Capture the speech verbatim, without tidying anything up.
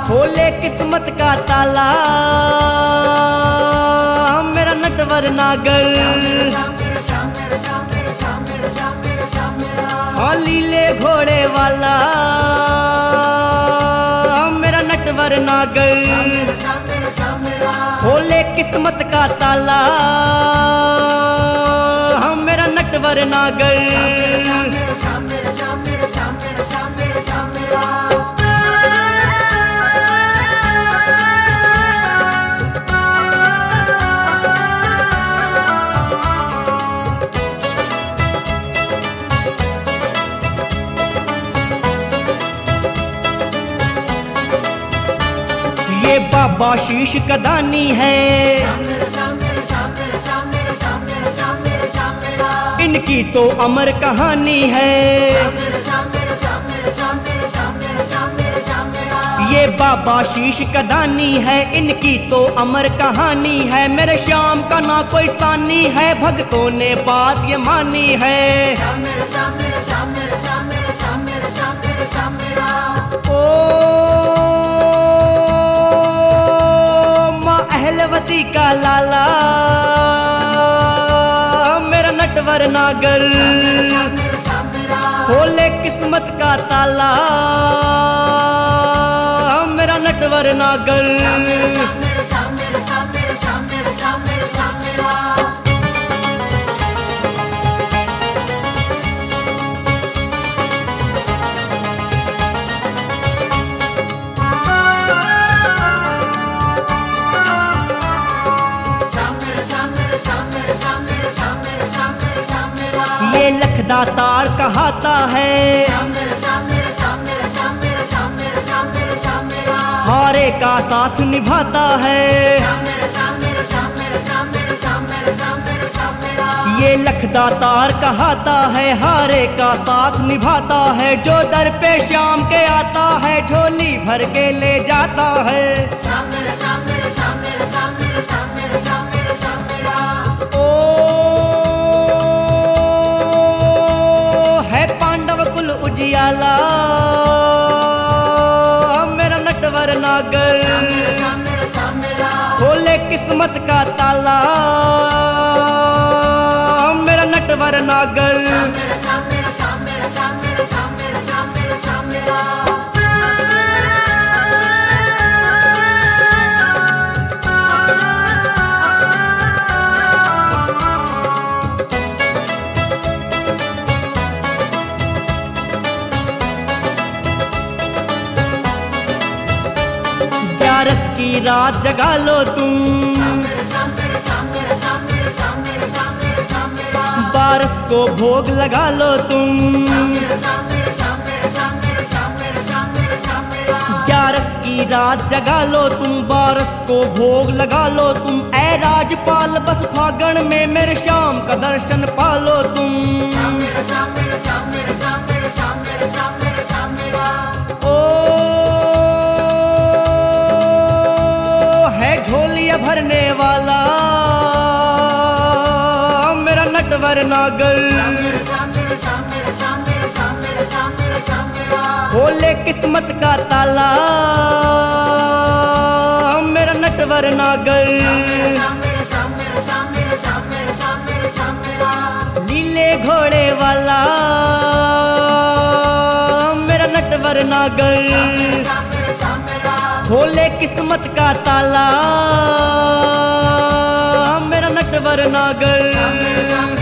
खोले किस्मत का ताला मेरा नटवर नागर। हाँ लीले घोड़े वाला मेरा नटवर नागर। खोले किस्मत का ताला हम मेरा नटवर नागर। ये बाबा शीश कदानी है, इनकी तो अमर कहानी है। ये बाबा शीश कदानी है, इनकी तो अमर कहानी है। मेरे श्याम का ना कोई सानी है, भक्तों ने बात ये मानी है। ओ माँ अहलवती का लाला मेरा नटवर नागर। खोले किस्मत का ताला मेरा नटवर नागर। ये लखदातार कहाता है, हारे का साथ निभाता है। ये लखदातार कहाता है, हारे का साथ निभाता है। जो दर पे शाम के आता है, झोली भर के ले जाता है। उजियाला मेरा नटवर नागर। खोले किस्मत का ताला मेरा नटवर नागर। ग्यारस की रात जगा लो तुम, बारस को भोग लगा लो तुम। ग्यारस की रात जगा लो तुम, बारस को भोग लगा लो तुम। ऐ राजपाल बस फागण में मेरे श्याम का दर्शन पालो तुम। भरने वाला मेरा नटवर नागर। खोले किस्मत का ताला मेरा नटवर नागर। लीले घोड़े वाला मेरा नटवर नागर। खोले किस्मत का ताला मेरा नटवर नागर।